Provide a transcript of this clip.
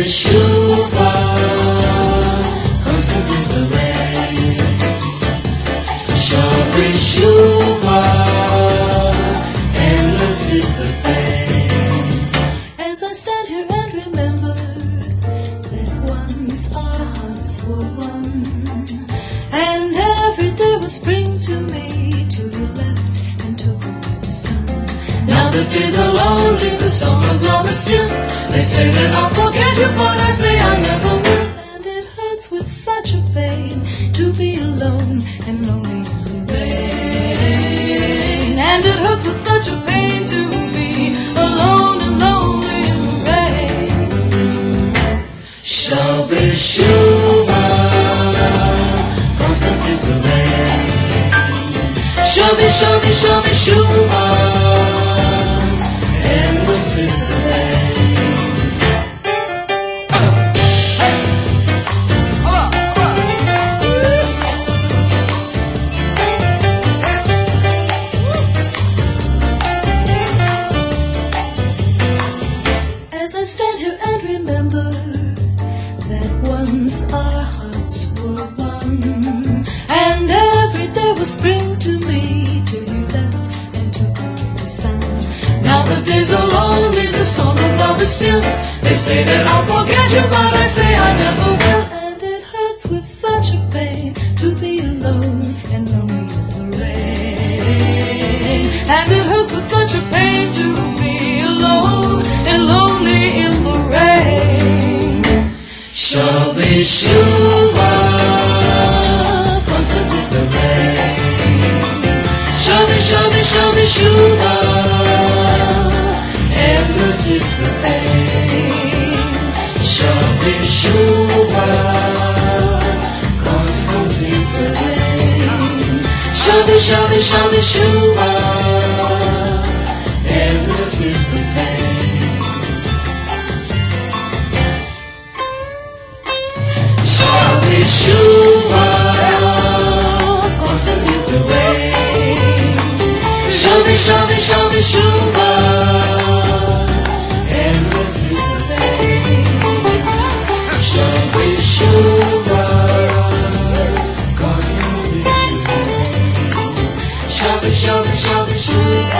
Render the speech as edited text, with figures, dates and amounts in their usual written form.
Yeshua, constant is the rain. Shall Yeshua, endless is the pain. As I stand here and remember that once our hearts were one, and every day was spring to me, till you left and took away the sun. Now the days are lonely, the song of love is still. They say that I'll forget you, but I say I never will. And it hurts with such a pain to be alone and lonely in the rain. And it hurts with such a pain to be alone and lonely in the rain. Shall Yeshua, constant is the rain. Shall Yeshua, endless is the rain. As I stand here and remember that once our hearts were one, and every day was spring to me, till you left and took away the sun. Now the days are lonely, the song of love is still. They say that I'll forget you, but I say I never will. And it hurts with such a pain to be alone and lonely in the rain. And it hurts with such a pain to be alone and lonely in the rain. Shall Yeshua, constant is the rain. Shall Yeshua, endless is the pain. Shall Yeshua, constant is the rain. Shall Yeshua, endless is the pain. Shall Yeshua, constant is the rain. Shall Yeshua, endless is the pain. Shall Yeshua, constant is the rain. Shall Yeshua.